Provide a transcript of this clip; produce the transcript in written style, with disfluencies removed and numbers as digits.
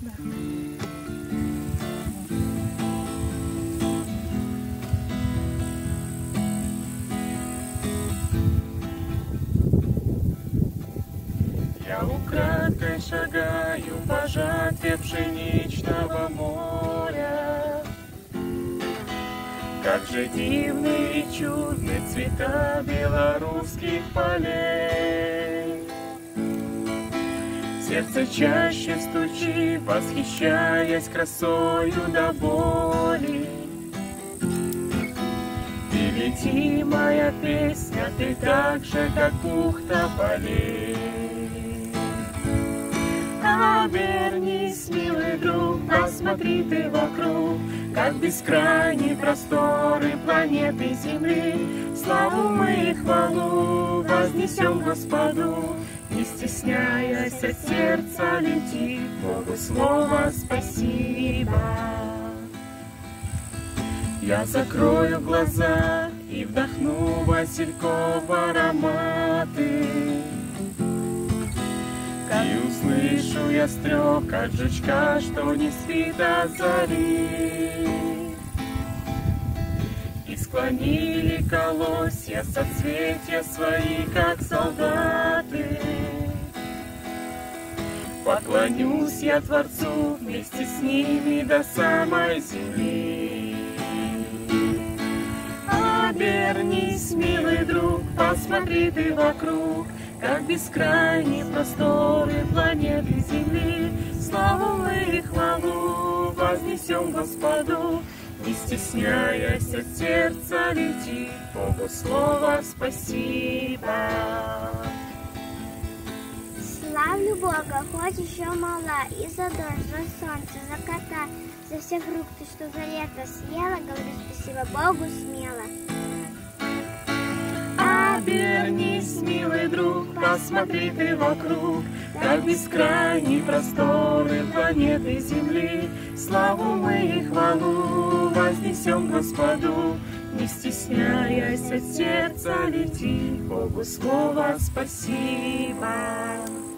Да. Я украдкой шагаю по жатве пшеничного моря. Как же дивны и чудны цвета белорусских полей. Сердце чаще стучит, восхищаясь красою до боли. И лети, моя песня, ты так же, как бухта полей. Обернись, милый друг, посмотри ты вокруг, как бескрайние просторы планеты Земли. Славу мы и хвалу вознесем Господу, не стесняясь от сердца лети, Богу слово спасибо. Я закрою глаза и вдохну васильков ароматы, и услышу я стрекот жучка, что не спит от зари. И склонили колосья соцветия свои, как солдаты. Поклонюсь я Творцу вместе с ними до самой земли. Обернись, милый друг, посмотри ты вокруг, как бескрайние просторы планеты Земли. Славу мы и хвалу вознесем Господу, не стесняясь от сердца лети, Богу слово спасибо. Славлю Бога, хоть еще мала, и за дождь, за солнце, за кота, за все фрукты, что за лето съела, говорю спасибо Богу смело. Обернись, милый друг, посмотри ты вокруг, как бескрайние просторы планеты Земли. Славу мы и хвалу вознесем Господу, не стесняясь от сердца лети, Богу слово спасибо.